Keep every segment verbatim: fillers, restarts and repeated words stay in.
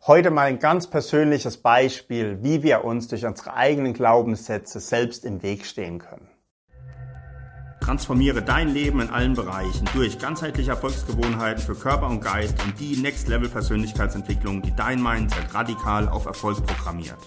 Heute mal ein ganz persönliches Beispiel, wie wir uns durch unsere eigenen Glaubenssätze selbst im Weg stehen können. Transformiere dein Leben in allen Bereichen durch ganzheitliche Erfolgsgewohnheiten für Körper und Geist und die Next-Level-Persönlichkeitsentwicklung, die dein Mindset radikal auf Erfolg programmiert.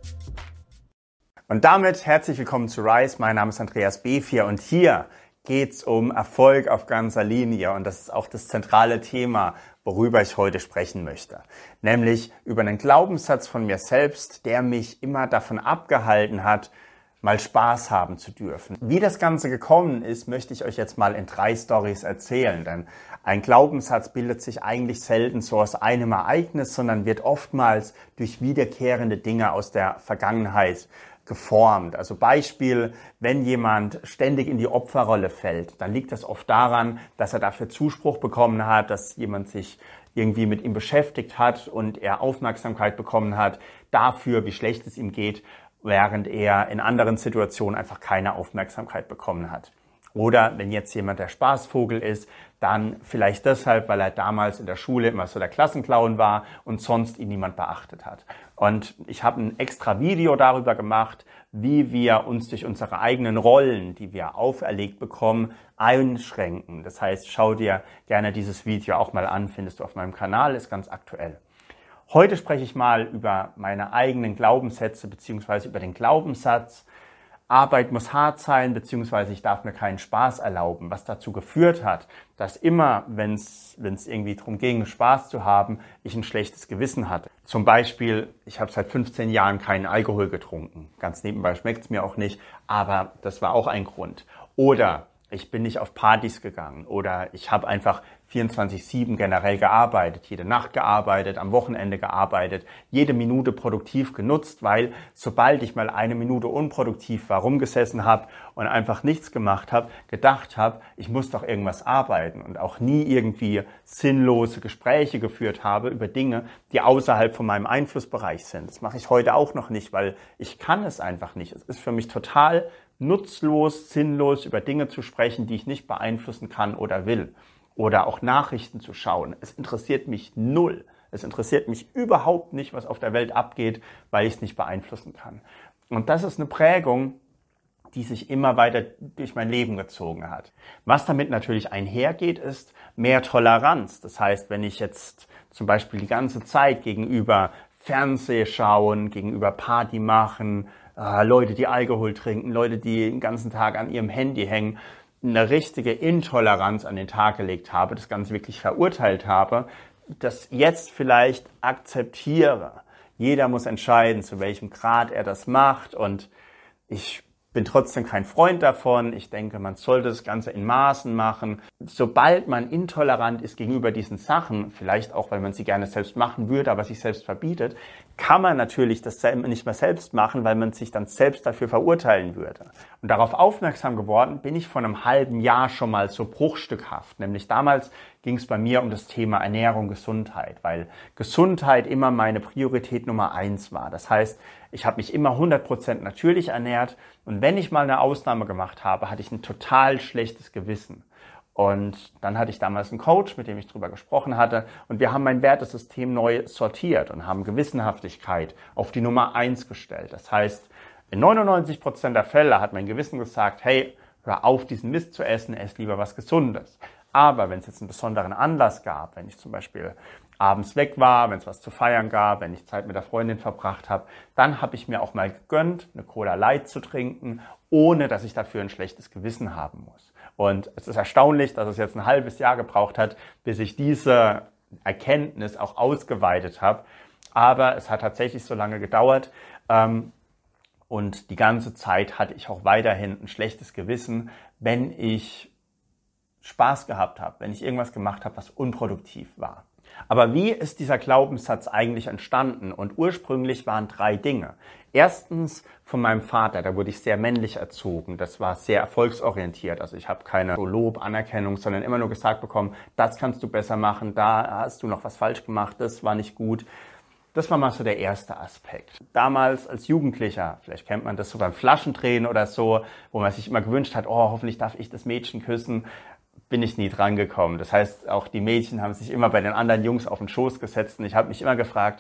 Und damit herzlich willkommen zu Rise. Mein Name ist Andreas Befier und hier geht's um Erfolg auf ganzer Linie. Und das ist auch das zentrale Thema, worüber ich heute sprechen möchte. Nämlich über einen Glaubenssatz von mir selbst, der mich immer davon abgehalten hat, mal Spaß haben zu dürfen. Wie das Ganze gekommen ist, möchte ich euch jetzt mal in drei Storys erzählen. Denn ein Glaubenssatz bildet sich eigentlich selten so aus einem Ereignis, sondern wird oftmals durch wiederkehrende Dinge aus der Vergangenheit geformt. Also Beispiel, wenn jemand ständig in die Opferrolle fällt, dann liegt das oft daran, dass er dafür Zuspruch bekommen hat, dass jemand sich irgendwie mit ihm beschäftigt hat und er Aufmerksamkeit bekommen hat dafür, wie schlecht es ihm geht, während er in anderen Situationen einfach keine Aufmerksamkeit bekommen hat. Oder wenn jetzt jemand der Spaßvogel ist, dann vielleicht deshalb, weil er damals in der Schule immer so der Klassenclown war und sonst ihn niemand beachtet hat. Und ich habe ein extra Video darüber gemacht, wie wir uns durch unsere eigenen Rollen, die wir auferlegt bekommen, einschränken. Das heißt, schau dir gerne dieses Video auch mal an, findest du auf meinem Kanal, ist ganz aktuell. Heute spreche ich mal über meine eigenen Glaubenssätze beziehungsweise über den Glaubenssatz, Arbeit muss hart sein, beziehungsweise ich darf mir keinen Spaß erlauben, was dazu geführt hat, dass immer, wenn es wenn es irgendwie darum ging, Spaß zu haben, ich ein schlechtes Gewissen hatte. Zum Beispiel, ich habe seit fünfzehn Jahren keinen Alkohol getrunken. Ganz nebenbei schmeckt es mir auch nicht, aber das war auch ein Grund. Oder ich bin nicht auf Partys gegangen oder ich habe einfach vierundzwanzig sieben generell gearbeitet, jede Nacht gearbeitet, am Wochenende gearbeitet, jede Minute produktiv genutzt, weil sobald ich mal eine Minute unproduktiv war, rumgesessen habe und einfach nichts gemacht habe, gedacht habe, ich muss doch irgendwas arbeiten und auch nie irgendwie sinnlose Gespräche geführt habe über Dinge, die außerhalb von meinem Einflussbereich sind. Das mache ich heute auch noch nicht, weil ich kann es einfach nicht. Es ist für mich total nutzlos, sinnlos, über Dinge zu sprechen, die ich nicht beeinflussen kann oder will. Oder auch Nachrichten zu schauen. Es interessiert mich null. Es interessiert mich überhaupt nicht, was auf der Welt abgeht, weil ich es nicht beeinflussen kann. Und das ist eine Prägung, die sich immer weiter durch mein Leben gezogen hat. Was damit natürlich einhergeht, ist mehr Toleranz. Das heißt, wenn ich jetzt zum Beispiel die ganze Zeit gegenüber Fernseh schauen, gegenüber Party machen, äh, Leute, die Alkohol trinken, Leute, die den ganzen Tag an ihrem Handy hängen, eine richtige Intoleranz an den Tag gelegt habe, das Ganze wirklich verurteilt habe, das jetzt vielleicht akzeptiere. Jeder muss entscheiden, zu welchem Grad er das macht und ich bin trotzdem kein Freund davon. Ich denke, man sollte das Ganze in Maßen machen. Sobald man intolerant ist gegenüber diesen Sachen, vielleicht auch, weil man sie gerne selbst machen würde, aber sich selbst verbietet, kann man natürlich das nicht mehr selbst machen, weil man sich dann selbst dafür verurteilen würde. Und darauf aufmerksam geworden bin ich vor einem halben Jahr schon mal so bruchstückhaft. Nämlich damals ging es bei mir um das Thema Ernährung, Gesundheit, weil Gesundheit immer meine Priorität Nummer eins war. Das heißt, ich habe mich immer hundert Prozent natürlich ernährt und wenn ich mal eine Ausnahme gemacht habe, hatte ich ein total schlechtes Gewissen. Und dann hatte ich damals einen Coach, mit dem ich drüber gesprochen hatte und wir haben mein Wertesystem neu sortiert und haben Gewissenhaftigkeit auf die Nummer eins gestellt. Das heißt, in neunundneunzig Prozent der Fälle hat mein Gewissen gesagt, hey, hör auf, diesen Mist zu essen, ess lieber was Gesundes. Aber wenn es jetzt einen besonderen Anlass gab, wenn ich zum Beispiel abends weg war, wenn es was zu feiern gab, wenn ich Zeit mit der Freundin verbracht habe, dann habe ich mir auch mal gegönnt, eine Cola Light zu trinken, ohne dass ich dafür ein schlechtes Gewissen haben muss. Und es ist erstaunlich, dass es jetzt ein halbes Jahr gebraucht hat, bis ich diese Erkenntnis auch ausgeweitet habe. Aber es hat tatsächlich so lange gedauert. Und die ganze Zeit hatte ich auch weiterhin ein schlechtes Gewissen, wenn ich Spaß gehabt habe, wenn ich irgendwas gemacht habe, was unproduktiv war. Aber wie ist dieser Glaubenssatz eigentlich entstanden? Und ursprünglich waren drei Dinge. Erstens von meinem Vater, da wurde ich sehr männlich erzogen. Das war sehr erfolgsorientiert. Also ich habe keine Lob, Anerkennung, sondern immer nur gesagt bekommen, das kannst du besser machen, da hast du noch was falsch gemacht, das war nicht gut. Das war mal so der erste Aspekt. Damals als Jugendlicher, vielleicht kennt man das so beim Flaschendrehen oder so, wo man sich immer gewünscht hat, oh, hoffentlich darf ich das Mädchen küssen. bin ich nie dran gekommen. Das heißt, auch die Mädchen haben sich immer bei den anderen Jungs auf den Schoß gesetzt und ich habe mich immer gefragt,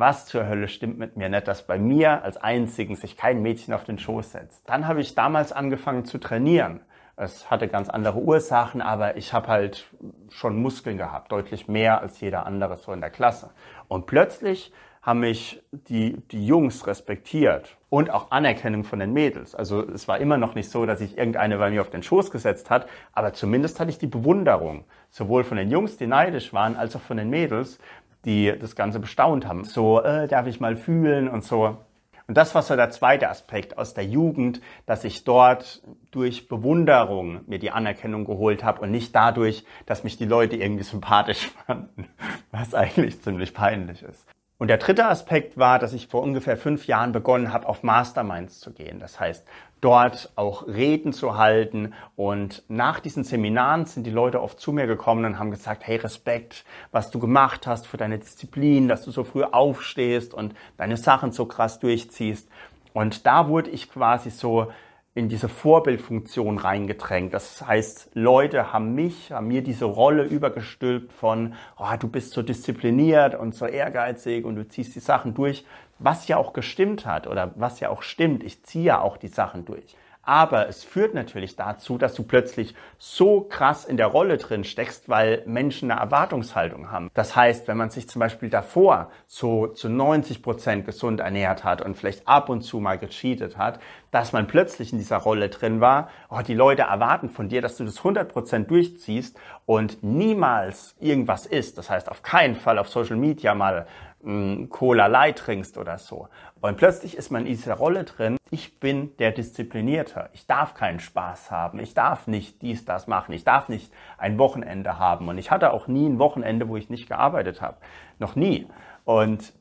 was zur Hölle stimmt mit mir nicht, dass bei mir als einzigen sich kein Mädchen auf den Schoß setzt. Dann habe ich damals angefangen zu trainieren. Es hatte ganz andere Ursachen, aber ich habe halt schon Muskeln gehabt, deutlich mehr als jeder andere so in der Klasse. Und plötzlich haben mich die, die Jungs respektiert und auch Anerkennung von den Mädels. Also es war immer noch nicht so, dass sich irgendeine bei mir auf den Schoß gesetzt hat, aber zumindest hatte ich die Bewunderung, sowohl von den Jungs, die neidisch waren, als auch von den Mädels, die das Ganze bestaunt haben. So, äh, darf ich mal fühlen und so. Und das war so der zweite Aspekt aus der Jugend, dass ich dort durch Bewunderung mir die Anerkennung geholt habe und nicht dadurch, dass mich die Leute irgendwie sympathisch fanden, was eigentlich ziemlich peinlich ist. Und der dritte Aspekt war, dass ich vor ungefähr fünf Jahren begonnen habe, auf Masterminds zu gehen. Das heißt, dort auch Reden zu halten. Und nach diesen Seminaren sind die Leute oft zu mir gekommen und haben gesagt, hey, Respekt, was du gemacht hast für deine Disziplin, dass du so früh aufstehst und deine Sachen so krass durchziehst. Und da wurde ich quasi so in diese Vorbildfunktion reingedrängt. Das heißt, Leute haben mich, haben mir diese Rolle übergestülpt von, oh, du bist so diszipliniert und so ehrgeizig und du ziehst die Sachen durch, was ja auch gestimmt hat oder was ja auch stimmt. Ich ziehe ja auch die Sachen durch. Aber es führt natürlich dazu, dass du plötzlich so krass in der Rolle drin steckst, weil Menschen eine Erwartungshaltung haben. Das heißt, wenn man sich zum Beispiel davor so zu neunzig Prozent gesund ernährt hat und vielleicht ab und zu mal gecheatet hat, dass man plötzlich in dieser Rolle drin war, oh, die Leute erwarten von dir, dass du das hundert Prozent durchziehst und niemals irgendwas isst. Das heißt, auf keinen Fall auf Social Media mal mh, Cola Light trinkst oder so. Und plötzlich ist man in dieser Rolle drin, ich bin der Disziplinierte. Ich darf keinen Spaß haben. Ich darf nicht dies, das machen. Ich darf nicht ein Wochenende haben. Und ich hatte auch nie ein Wochenende, wo ich nicht gearbeitet habe. Noch nie. Und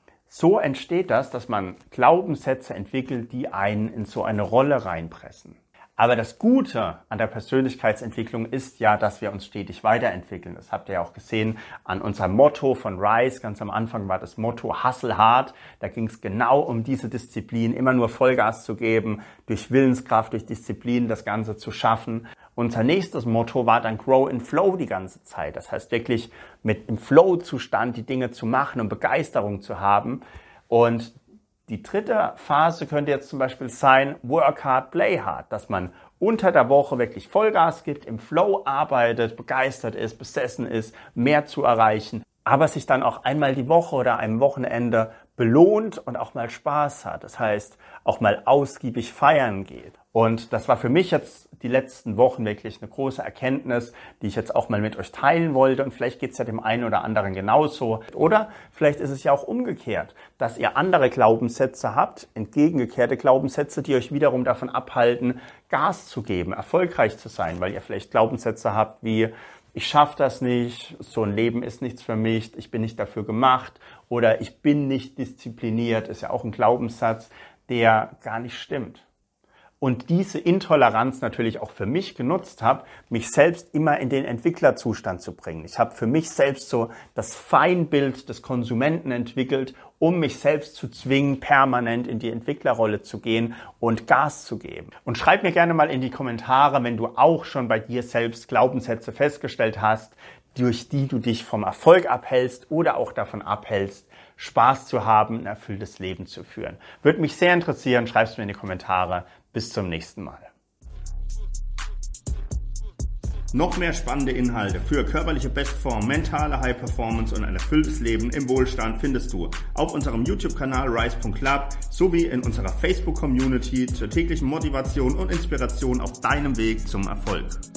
so entsteht das, dass man Glaubenssätze entwickelt, die einen in so eine Rolle reinpressen. Aber das Gute an der Persönlichkeitsentwicklung ist ja, dass wir uns stetig weiterentwickeln. Das habt ihr ja auch gesehen an unserem Motto von Rise. Ganz am Anfang war das Motto Hustle Hard. Da ging es genau um diese Disziplin, immer nur Vollgas zu geben, durch Willenskraft, durch Disziplin das Ganze zu schaffen. Unser nächstes Motto war dann Grow in Flow die ganze Zeit. Das heißt wirklich mit im Flow-Zustand die Dinge zu machen und Begeisterung zu haben. Und die dritte Phase könnte jetzt zum Beispiel sein, Work hard, play hard, dass man unter der Woche wirklich Vollgas gibt, im Flow arbeitet, begeistert ist, besessen ist, mehr zu erreichen, aber sich dann auch einmal die Woche oder am Wochenende belohnt und auch mal Spaß hat. Das heißt, auch mal ausgiebig feiern geht. Und das war für mich jetzt die letzten Wochen wirklich eine große Erkenntnis, die ich jetzt auch mal mit euch teilen wollte. Und vielleicht geht es ja dem einen oder anderen genauso. Oder vielleicht ist es ja auch umgekehrt, dass ihr andere Glaubenssätze habt, entgegengekehrte Glaubenssätze, die euch wiederum davon abhalten, Gas zu geben, erfolgreich zu sein, weil ihr vielleicht Glaubenssätze habt wie, ich schaffe das nicht, so ein Leben ist nichts für mich, ich bin nicht dafür gemacht oder ich bin nicht diszipliniert, ist ja auch ein Glaubenssatz, der gar nicht stimmt. Und diese Intoleranz natürlich auch für mich genutzt habe, mich selbst immer in den Entwicklerzustand zu bringen. Ich habe für mich selbst so das Feinbild des Konsumenten entwickelt, um mich selbst zu zwingen, permanent in die Entwicklerrolle zu gehen und Gas zu geben. Und schreib mir gerne mal in die Kommentare, wenn du auch schon bei dir selbst Glaubenssätze festgestellt hast, durch die du dich vom Erfolg abhältst oder auch davon abhältst, Spaß zu haben, ein erfülltes Leben zu führen. Würde mich sehr interessieren, schreib's mir in die Kommentare. Bis zum nächsten Mal. Noch mehr spannende Inhalte für körperliche Bestform, mentale High Performance und ein erfülltes Leben im Wohlstand findest du auf unserem YouTube-Kanal rise punkt club sowie in unserer Facebook-Community zur täglichen Motivation und Inspiration auf deinem Weg zum Erfolg.